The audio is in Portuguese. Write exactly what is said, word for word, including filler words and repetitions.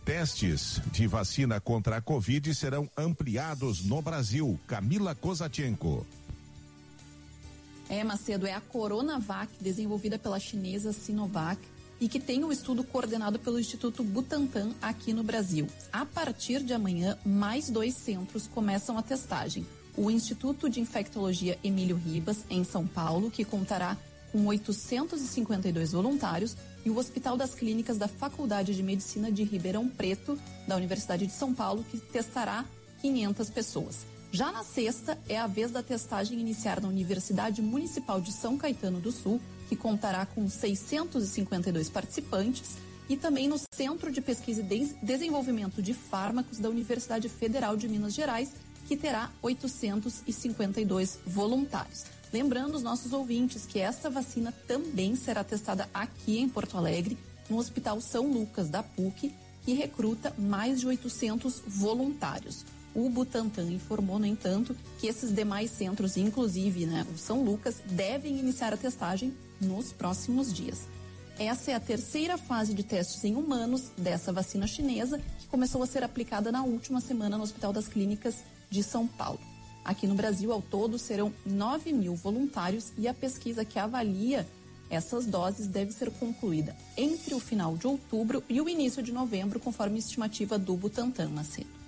Testes de vacina contra a Covid serão ampliados no Brasil. Camila Kozatchenko. É, Macedo, é a Coronavac, desenvolvida pela chinesa Sinovac, e que tem o um estudo coordenado pelo Instituto Butantan aqui no Brasil. A partir de amanhã, mais dois centros começam a testagem. O Instituto de Infectologia Emílio Ribas, em São Paulo, que contará com oitocentos e cinquenta e dois voluntários, e o Hospital das Clínicas da Faculdade de Medicina de Ribeirão Preto, da Universidade de São Paulo, que testará quinhentas pessoas. Já na sexta, é a vez da testagem iniciar na Universidade Municipal de São Caetano do Sul, que contará com seiscentos e cinquenta e dois participantes, e também no Centro de Pesquisa e Desenvolvimento de Fármacos da Universidade Federal de Minas Gerais, que terá oitocentos e cinquenta e dois voluntários. Lembrando os nossos ouvintes que esta vacina também será testada aqui em Porto Alegre, no Hospital São Lucas da P U C, que recruta mais de oitocentos voluntários. O Butantan informou, no entanto, que esses demais centros, inclusive, né, o São Lucas, devem iniciar a testagem nos próximos dias. Essa é a terceira fase de testes em humanos dessa vacina chinesa, que começou a ser aplicada na última semana no Hospital das Clínicas de São Paulo. Aqui no Brasil, ao todo, serão nove mil voluntários e a pesquisa que avalia essas doses deve ser concluída entre o final de outubro e o início de novembro, conforme a estimativa do Butantan, Macedo.